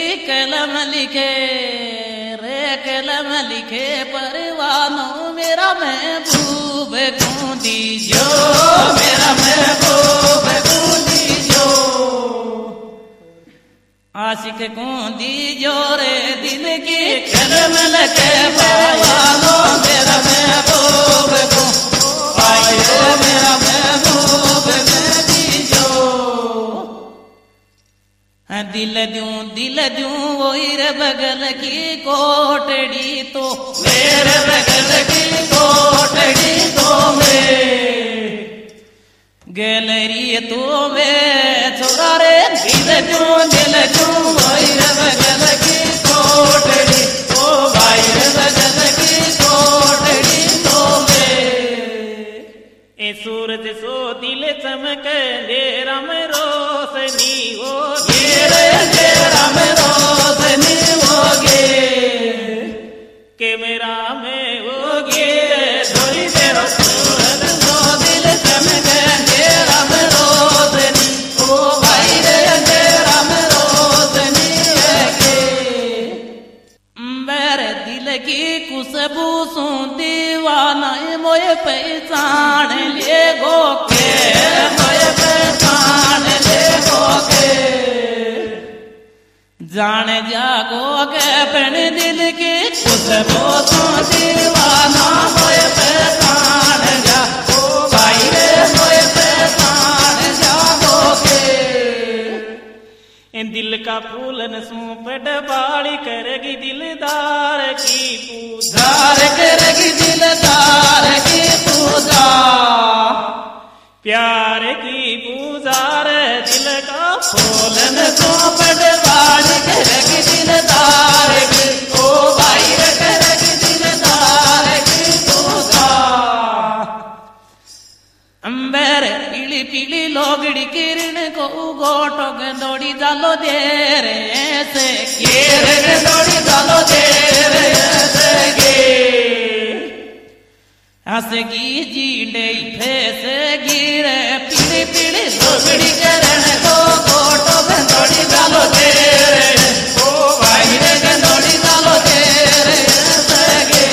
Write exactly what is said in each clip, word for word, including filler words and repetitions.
कलम लिखे रे कलम लिखे परवानो मेरा महबूब कूंदी जो मेरा महबूब कूंदी जो आशिक कूंदी जो रे दिल की कलम लिखे परवानो मेरा महबूब कूंदी जो मेरा महबूब कूंदी जो दिल दूं दिल दूं वो रे बगल की कोटड़ी तो मेरे बगल की कोटड़ी तो में गैलरी तो में छोरा रे दिल दूं दिल दूं वो रे बगल की कोटड़ी तो भाई रे बगल की कोटड़ी तो में ए सूरज सो दिल चमक दे रम रोशनी हो राम रोशनी होगे कैमरा में होगे थोड़ी देर सूरज सो दिल चमके राम रोशनी ओ भाई रे राम रोशनी होगे मेरे दिल की खुशबू सो दीवाना मोए पहचान ले गो के मोए पहचान ले गो के जान जागो के बन दिल की खुशबू तो दीवाना मोए पहचान जा ओ भाई रे मोए पहचान जागो के इन दिल का फूलन सूप डबाड़ी करेगी दिलदार की पूजा करेगी दिलदार की पूजा प्यार की पूजा रे दिल का फूलन सूप डबाड़ी करेगी दिलदार की ओ भाई रे करेगी दिलदार की पूजा अंबर पीली पीली लोगड़ी किरण को गोटो गंदोड़ी जालो दे रे ऐसे किरण गंदोड़ी जालो दे रे ऐसे गे हंसगी जीडे फैसे गिरे पीली पीली लोगड़ी किरण को गोटो गंदोड़ी जालो दे रे ओ भाई रे गंदोड़ी जालो दे रे ऐसे गे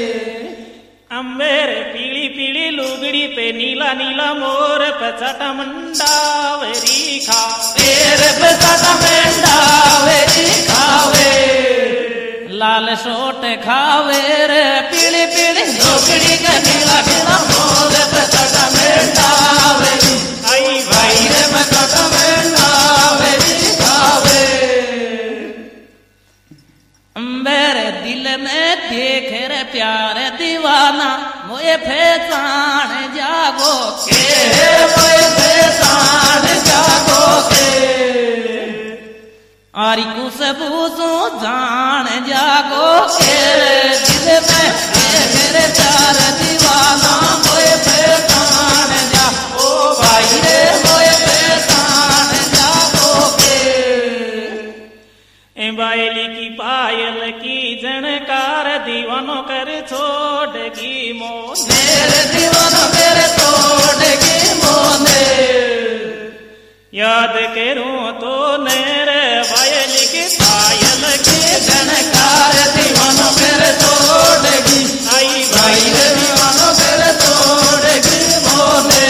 अंबर पीली पीली लुगड़ी पे नीला नीला मोर पचाटा मंडावरी खा तेरे पचाटा मंडावरी खावे लाल सोट खावे रे पीली पीली लुगड़ी का नीला नीला मोर पचाटा मंडावरी आई भाई रे पचाटा मंडावरी खावे मेरे दिल में देख रे प्यार दीवाना मोए पहचान जागो के मोए पहचान जागो के आरी खुशबू सो जान जागो के दिल में देख रे प्यार दीवाना मोए पहचान जा ओ भाई रे मोए पहचान जागो के ए बायली की पायल की जनकार दीवानों कर छोड़गी मोने रे दीवानों कर छोड़गी मोने याद करूं तो नेरे बायली की पायल की जनकार दीवानों कर छोड़गी आई भाई रे दीवानों कर छोड़गी मोने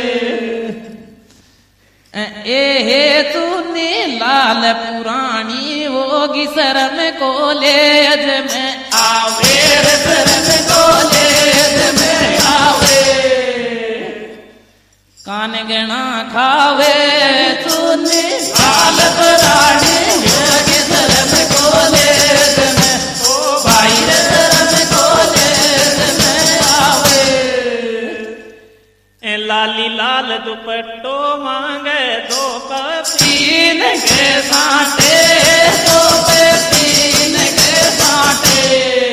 ए हे तूने लाल पुरानी होगी शर्म कॉलेज में आवे शर्म कॉलेज में आवे कान गणा खावे तूने लाल पुरानी होगी शर्म कॉलेज में ओ भाई शर्म कॉलेज में आवे ए लाली लाल दुपट्टो मांगे दो तीन के साटे दो पे तीन के साटे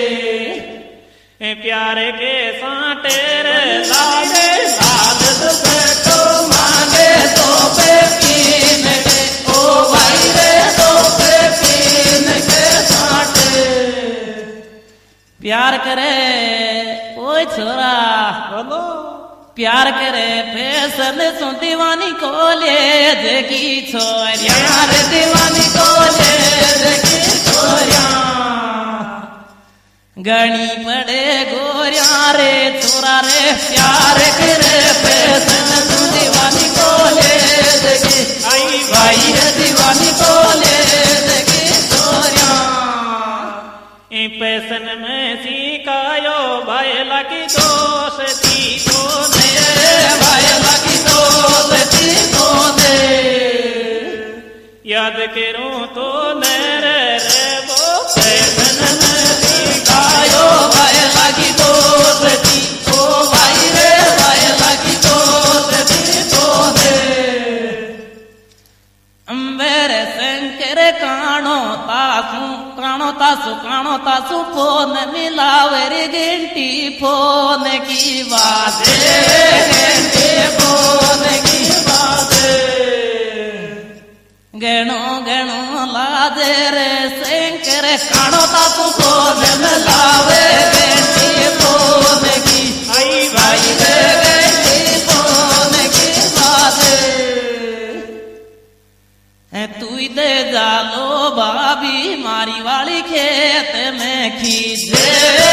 प्यारे के साटे रे लागे लाल दुपट्टो मांगे दो पे तीन के ओ भाई रे दो पे तीन के साटे प्यार करे ओ छोरा बोलो प्यार करे फैशन सो दीवानी कॉलेज की छोरिया दीवानी कॉलेज गणी पड़े गोरिया रे छोरा रे प्यार करे पैसन तू दीवानी को ले देगी आई भाई रे दीवानी को ले देगी छोरिया ए पैसन में सिखायो भाई लगी दोस्ती को दे भाई लगी दोस्ती को दे याद करूं तो मेरे रे वो पैसन में सिखायो भाई लगी दोस्ती को भाई रे भाई लगी दोस्ती को दे मेरे शंकर कानो तासु कानो तासु कानो तासु फोन मिलावे घंटी फोन की बात घंटी फोन की बात गणो गणो लादे रे शंकर कानो तासु फोन मिलावे घंटी फोन की आई भाई रे घंटी फोन की बात तू दे जालो भाभी मारी वाली खेत में खींचे